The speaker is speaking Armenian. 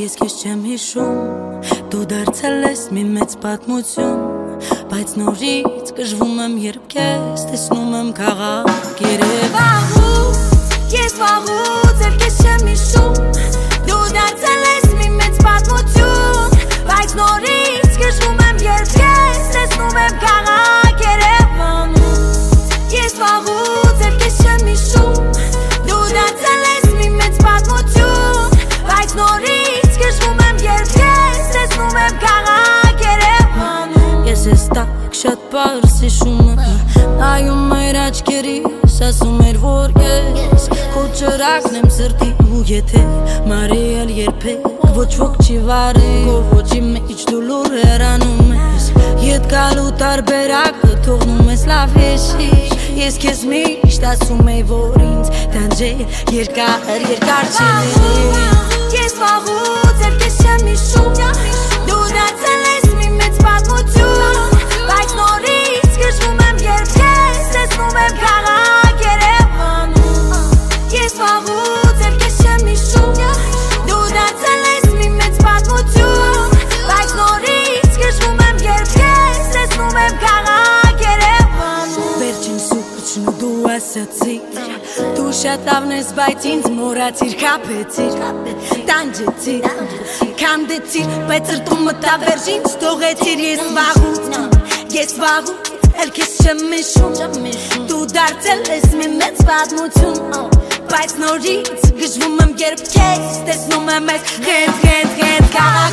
ես քեզ չեմ հիշում Դու դարձել ես մի մեծ պատմություն Բայց նորից կժվում եմ երբ քեզ տեսնում եմ քաղաք Երևանում Ես վաղուց էլ քեզ չեմ հիշում Դու դարձել ես մի մեծ պատմություն Բայց նորից կժվում եմ երբ քեզ տեսնում եմ քաղաք Երևանում Ես վաղուց էլ քեզ չեմ հիշում Դու դարձել ես մի մեծ պատմություն Բայց նորից կժվում եմ երբ քեզ տեսնում եմ քաղաք Երևանում Ես ես տակ շատ պարզ հիշում եմ Նայում էր աչքերիս ասում էր որ ես Քո ճրագն եմ սրտի ու եթե մարել երբեք ոչ ոք չի վարի Քո ոչի մեջ դու լուր հեռանում ես Ետ գալու տարբերակը թողնում ես լավ հեշիշ Ես քեզ միշտ ասում էի որ ինձ տանջել երկար չելի Ես վաղուց էլ քեզ չեմ հիշում Դու դարձել ես մի մեծ պատմություն Բայց նորից կժվում եմ երբ քեզ տեսնում եմ քաղաք Երևանում Ես վաղուց էլ քեզ չեմ հիշում Դու դարձել ես մի մեծ պատմություն Բայց նորից կժվում եմ երբ քեզ տեսնում եմ քաղաք Երևանում Վերջին սուրճն ու դու ասացիր Դու շատ լավն ես բայց ինձ մոռացիր Կապեցիր, տանջեցիր, քանդեցիր Բայց սրտում մտա վերջին չթողեցիր Ես վաղուց էլ քեզ չեմ հիշում Դու դարձել ես մի մեծ պատմություն Բայց նորից գժվում եմ երբ քեզ տեսնում եմ ես Հենց քաղաք